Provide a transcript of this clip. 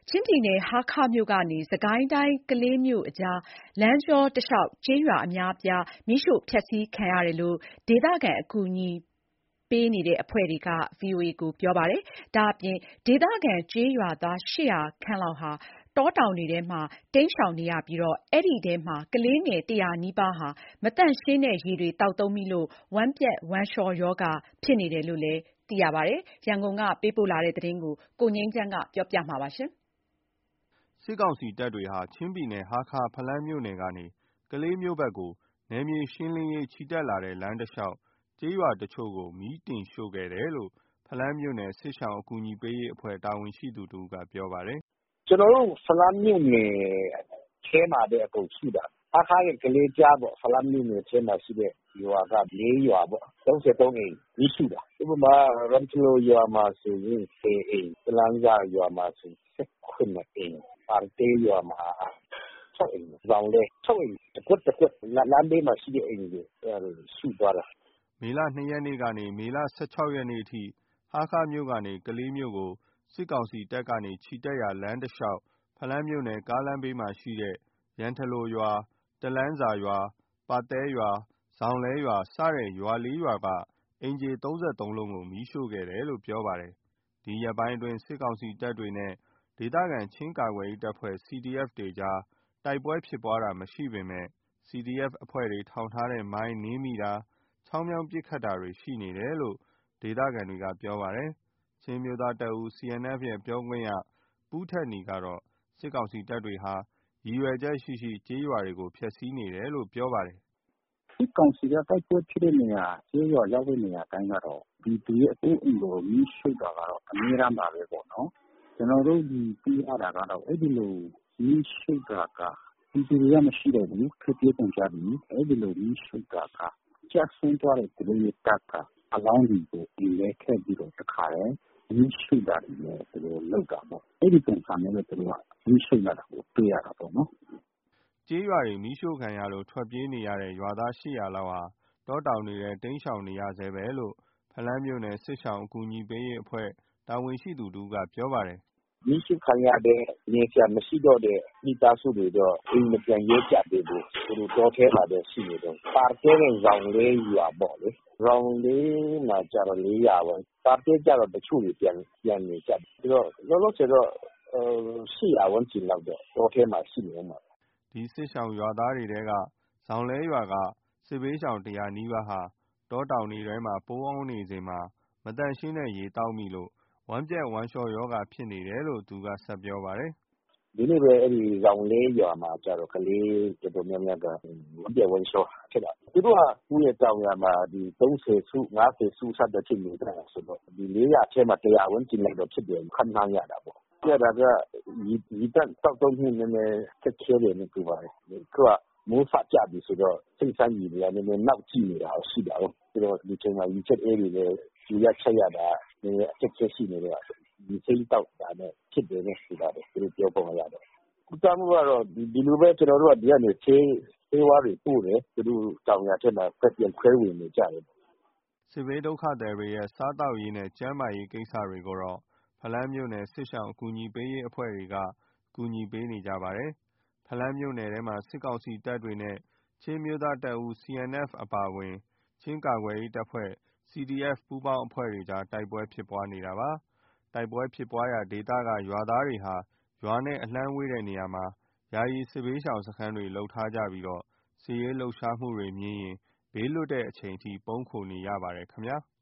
ချင်းပြည်နယ်ဟားခါးမြို့ကနေ စစ်ကိုင်းတိုင်းကလေးမြို့အကြား လမ်းကြောတလျှောက်ကျေးရွာအများအပြား မီးရှို့ဖျက်ဆီးခံရတယ်လို့ ဒေသခံအကူအညီပေးအဖွဲ့တွေက ပြောပါတယ်။ ဒါအပြင် ဒေသခံကျေးရွာသား 800 ခန့်လောက်ဟာ တောတောင်တွေထဲမှာ တိမ်းရှောင်နေရပြီး အဲဒီထဲမှာ ကလေးငယ် 100 နီးပါးဟာ မသန့်ရှင်းတဲ့ရေတွေ သောက်သုံးမိလို့ ဝမ်းပျက်ဝမ်းလျှောရောဂါဖြစ်နေတယ်လို့ သိရပါတယ်။ ရန်ကုန်ကပေးပို့တဲ့သတင်းကို ကိုငြိမ်းချမ်းက ပြောပြပါမယ်။ စစ်ကောင်စီတပ်တွေဟာ ချင်းပြည်နယ် ဟားခါး၊ ဖလမ်းမြို့နယ်ကနေ ကလေးမြို့ဘက်ကို နယ်မြေရှင်းလင်းရေး ချီတက်လာတဲ့ လမ်းတလျှောက် ကျေးရွာတချို့ကို မီးတင်ရှို့ခဲ့တယ်လို့ ဖလမ်းမြို့နယ် စစ်ရှောင်အကူအညီပေးရေးအဖွဲ့ တာဝန်ရှိသူတဦးက ပြောပါတယ်။ “ကျနော်တို့ ဖလမ်းမြို့နယ်ထဲမှာပဲ အကုန်ရှို့တာ။ ဟားခါးနဲ့ ကလေးကြားပေါ့။ ဖလမ်းမြို့နယ်ထဲမှာရှိတဲ့ ရွာက ၄ ရွာပေါ့။ 33 အိမ် မီးရှို့တာ။ ဥပမာ ရမ်ဖလိုရွာမှာဆိုရင် 10 အိမ်။ တလန်းစားရွာမှာဆိုရင် 17 အိမ်။ ပါတီးရွာမှာ 6 အိမ်။ ဇောင်လဲ 6 အိမ်။ တကွက် လမ်းဘေးမှာရှိတဲ့အိမ်တွေ အဲ့ဒါတွေရှို့သွားတာ။ ” မေလ ၂ ရက်ကနေ မေလ ၁၆ ရက်အထိ ဟားခါးမြို့ကနေ ကလေးမြို့ကို စစ်ကောင်စီတပ်တွေ ချီတက်ရာလမ်းတလျှောက် ဖလမ်းမြို့နယ် ကားလမ်းဘေးမှာရှိတဲ့ ရမ်ဖလိုရွာ၊ တလန်းဇာရွာ၊ ပါသဲရွာ၊ ဇောင်လဲရွာ စတဲ့ ရွာ 4 ရွာက အိမ်ခြေ 33 လုံးကို မီးရှို့ခဲ့တယ်လို့ ပြောပါတယ်။ ဒီရက်ပိုင်းအတွင်း စစ်ကောင်စီတပ်တွေနဲ့ ဒေသခံချင်းကာကွယ်ရေးတပ်ဖွဲ့ CDF တွေကြား တိုက်ပွဲဖြစ်ပွားတာမရှိပေမယ့် CDF အဖွဲ့တွေ ထောင်ထားတဲ့ မိုင်းနင်းမိတာ၊ ချောင်းမြောင်းပစ်ခတ်တာတွေ ရှိနေတယ်လို့ ဒေသခံတွေက ပြောပါတယ်။ ချင်းအမျိုးသားတပ်ဦး CNF ရဲ့ ပြောခွင့်ရ ပူးထက်နီကတော့ စစ်ကောင်စီတပ်တွေဟာ ရည်ရွယ်ချက်ရှိရှိ ကျေးရွာတွေကို ဖျက်ဆီးနေတယ်လို့ ပြောပါတယ်။ “စစ်ကောင်စီက တိုက်ပွဲဖြစ်တဲ့နေရာ ကျေးရွာရောက်တဲ့နေရာတိုင်းကတော့ ပြည်သူရဲ့ အိုးအိမ်ကို မီးရှို့တာကတော့ အမြဲတမ်းပါပဲပေါ့နော်။ ကျနော်တို့ သိရတာကတော့ အဲ့ဒီလို မီးရှို့တာက ပြည်သူတွေက မရှိတော့ဘူး။ ထွက်ပြေးကုန်ကြပြီ။ အဲ့ဒီလိုမီးရှို့တာက ကျဆုံးသွားတဲ့ သူတို့ရဲ့တပ်က အလောင်းတွေကို အိမ်ထဲထည့်ပြီးတော့ တခါတည်း မီးရှို့တာတွေလည်း သူတို့လုပ်တာပေါ့။ အဲ့ဒီပုံစံမျိုးနဲ့ သူတို့က မီးရှို့လာတာကို တွေ့ရတာပေါ့နော်။ ” ကျေးရွာတွေ မီးရှို့ခံရလို့ ထွက်ပြေးနေရတဲ့ ရွာသား 800 လောက်ဟာ တောတောင်တွေထဲ တိမ်းရှောင်နေရဆဲပဲလို့ ဖလမ်းမြို့နယ် စစ်ရှောင်အကူအညီပေးရေးအဖွဲ့ တာဝန်ရှိသူတဦးက ပြောပါတယ်။ “မီးရှို့ခံရတဲ့ နေစရာမရှိတော့တဲ့ မိသားစုတွေတော့ အိမ်မပြန်ရဲကြသေးဘူး။ သူတို့တောထဲမှာပဲ ရှိနေတုန်း။ ပါတဲနဲ့ ဇောင်လဲရွာပေါ့လေ။ ဇောင်လဲမှာကျတော့ 400 ပေါ့။ ပါတဲကျတော့ တချို့တွေ ပြန်နေကြပြီ။ ဆိုတော့ လောလောဆယ်တော့ 800 ဝန်းကျင်လောက်တော့ တောထဲမှာ ရှိနေဦးမှာပဲ။ ” ဒီစစ်ရှောင်ရွာသားတွေထဲက ဇောင်လဲရွာက စစ်ဘေးရှောင် 100 နီးပါးဟာ တောတောင်တွေထဲမှာ ပုန်းအောင်းနေစဉ် မသန့်ရှင်းတဲ့ရေသောက်မိလို့ ဝမ်းပျက်ဝမ်းလျှောရောဂါဖြစ်နေတယ်လို့ သူက ဆက်ပြောပါတယ်။ “ဒီနေ့ပဲ အဲ့ဒီဇောင်လဲရွာမှာကျတော့ ကလေးတော်တော်များများက ဝမ်းပျက်ဝမ်းလျှောဖြစ်တာ။ သူတို့က ဥယျာဉ်တောင်ယာမှာ 30 စု 50 စု စသဖြင့်နေကြတာဆိုတော့ ဒီ 400 ထဲမှာ 100 ဝန်းကျင်လောက်တော့ဖြစ်တယ်လို့ ခန့်မှန်းရတာပေါ့။ အဲ့ဒါက ရေသန့်သောက်သုံးမှု နည်းနည်းခက်ခဲတယ်နဲ့တူပါတယ်။ အခုက မိုးစကျပြီဆိုတော့ စိမ့်စမ်းရေတွေက နည်းနည်းနောက်ကျိနေတာရှိတာကိုး။ ဆိုတော့ ဒီအချိန်မှာ ရေချက်တဲ့ရေလည်း ရေရချက်ရတာ နည်းနည်းအခက်အခဲရှိနေတော့ ရေစိမ်းသောက်တာနဲ့ ဖြစ်တယ်နဲ့ တူပါတယ်။ သူတို့ပြောပုံအရတော့။ ကုသမှုကတော့ ဒီလိုပဲ ကျနော်တို့က ဒီကနေ ဆေးဝါးတွေပို့တယ်။ သူတို့တောင်ယာထဲမှာ ပြန်ခွဲဝေနေကြတယ်။ ” စစ်ဘေးဒုက္ခသည်တွေရဲ့ စားသောက်ရေးနဲ့ ကျန်းမာရေးကိစ္စတွေကိုတော့ ဖလမ်းမြို့နယ် စစ်ရှောင်အကူအညီပေးရေးအဖွဲ့တွေက ကူညီပေးနေကြပါတယ်။ ဖလမ်းမြို့နယ်ထဲမှာ စစ်ကောင်စီတပ်တွေနဲ့ ချင်းအမျိုးသားတပ်ဦး CNF အပါအဝင် ချင်းကာကွယ်ရေးတပ်ဖွဲ့ CDF ပူးပေါင်းအဖွဲ့တွေကြား တိုက်ပွဲဖြစ်ပွားနေတာပါ။ တိုက်ပွဲဖြစ်ပွားရာဒေသက ရွာသားတွေဟာ ရွာနဲ့အလှမ်းဝေးတဲ့နေရာမှာ ယာယီစစ်ဘေးရှောင်စခန်းတွေ လုပ်ထားကြပြီး စစ်ရေးလှုပ်ရှားမှုတွေမြင်ရင် ဘေးလွတ်တဲ့အချိန်ထိ ပုန်းခိုနေရပါတယ်ခင်ဗျာ။